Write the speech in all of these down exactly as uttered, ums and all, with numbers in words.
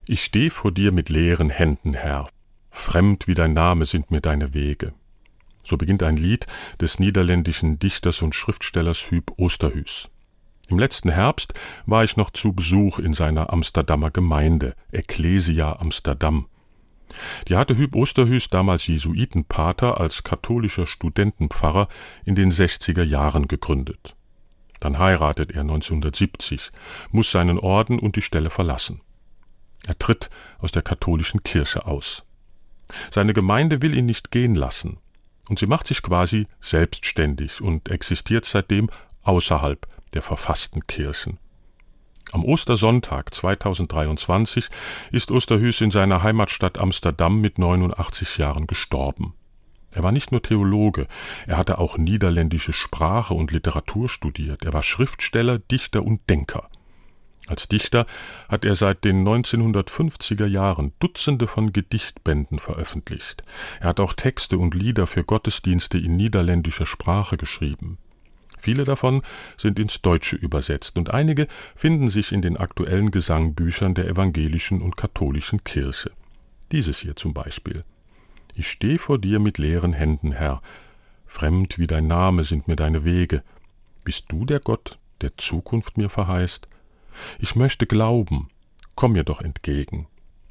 Ich steh vor dir mit leeren Händen, Herr. Fremd wie dein Name sind mir deine Wege. So beginnt ein Lied des niederländischen Dichters und Schriftstellers Huub Oosterhuis. Im letzten Herbst war ich noch zu Besuch in seiner Amsterdamer Gemeinde, Ecclesia Amsterdam. Die hatte Huub Oosterhuis, damals Jesuitenpater, als katholischer Studentenpfarrer in den sechziger Jahren gegründet. Dann heiratet er neunzehnhundertsiebzig, muss seinen Orden und die Stelle verlassen. Er tritt aus der katholischen Kirche aus. Seine Gemeinde will ihn nicht gehen lassen, und sie macht sich quasi selbstständig und existiert seitdem außerhalb der verfassten Kirchen. Am Ostersonntag zweitausenddreiundzwanzig ist Oosterhuis in seiner Heimatstadt Amsterdam mit neunundachtzig Jahren gestorben. Er war nicht nur Theologe, er hatte auch niederländische Sprache und Literatur studiert. Er war Schriftsteller, Dichter und Denker. Als Dichter hat er seit den neunzehnhundertfünfziger Jahren Dutzende von Gedichtbänden veröffentlicht. Er hat auch Texte und Lieder für Gottesdienste in niederländischer Sprache geschrieben. Viele davon sind ins Deutsche übersetzt und einige finden sich in den aktuellen Gesangbüchern der evangelischen und katholischen Kirche. Dieses hier zum Beispiel. Ich steh vor dir mit leeren Händen, Herr. Fremd wie dein Name sind mir deine Wege. Bist du der Gott, der Zukunft mir verheißt? Ich möchte glauben, komm mir doch entgegen.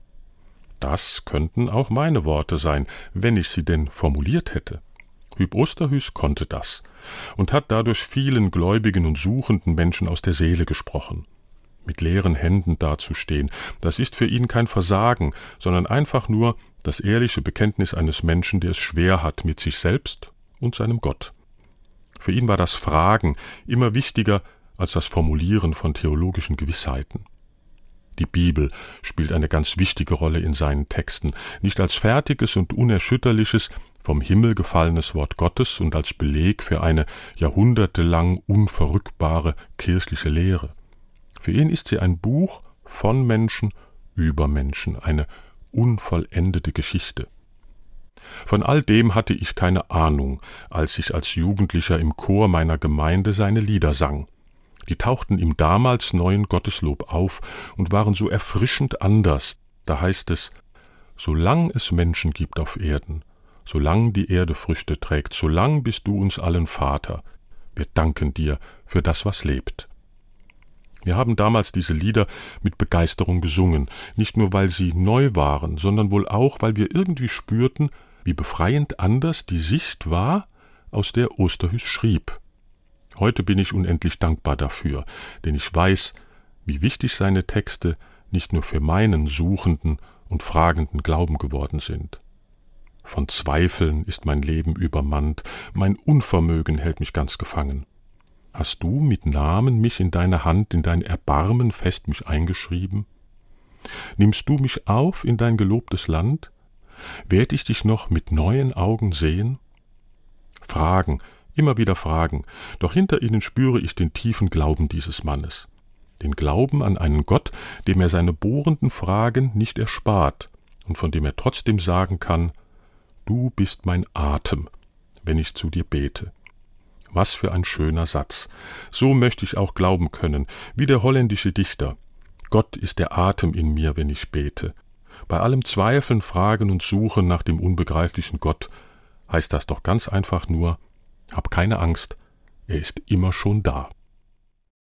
Das könnten auch meine Worte sein, wenn ich sie denn formuliert hätte. Huub Oosterhuis konnte das und hat dadurch vielen gläubigen und suchenden Menschen aus der Seele gesprochen. Mit leeren Händen dazustehen, das ist für ihn kein Versagen, sondern einfach nur das ehrliche Bekenntnis eines Menschen, der es schwer hat mit sich selbst und seinem Gott. Für ihn war das Fragen immer wichtiger als das Formulieren von theologischen Gewissheiten. Die Bibel spielt eine ganz wichtige Rolle in seinen Texten, nicht als fertiges und unerschütterliches, vom Himmel gefallenes Wort Gottes und als Beleg für eine jahrhundertelang unverrückbare kirchliche Lehre. Für ihn ist sie ein Buch von Menschen über Menschen, eine unvollendete Geschichte. Von all dem hatte ich keine Ahnung, als ich als Jugendlicher im Chor meiner Gemeinde seine Lieder sang. Die tauchten im damals neuen Gotteslob auf und waren so erfrischend anders. Da heißt es: Solang es Menschen gibt auf Erden, solang die Erde Früchte trägt, solang bist du uns allen Vater. Wir danken dir für das, was lebt. Wir haben damals diese Lieder mit Begeisterung gesungen, nicht nur weil sie neu waren, sondern wohl auch, weil wir irgendwie spürten, wie befreiend anders die Sicht war, aus der Oosterhuis schrieb. Heute bin ich unendlich dankbar dafür, denn ich weiß, wie wichtig seine Texte nicht nur für meinen suchenden und fragenden Glauben geworden sind. Von Zweifeln ist mein Leben übermannt, mein Unvermögen hält mich ganz gefangen. Hast du mit Namen mich in deine Hand, in dein Erbarmen fest mich eingeschrieben? Nimmst du mich auf in dein gelobtes Land? Werd ich dich noch mit neuen Augen sehen? Fragen, immer wieder Fragen, doch hinter ihnen spüre ich den tiefen Glauben dieses Mannes. Den Glauben an einen Gott, dem er seine bohrenden Fragen nicht erspart und von dem er trotzdem sagen kann: Du bist mein Atem, wenn ich zu dir bete. Was für ein schöner Satz. So möchte ich auch glauben können, wie der holländische Dichter. Gott ist der Atem in mir, wenn ich bete. Bei allem Zweifeln, Fragen und Suchen nach dem unbegreiflichen Gott heißt das doch ganz einfach nur: Hab keine Angst, er ist immer schon da.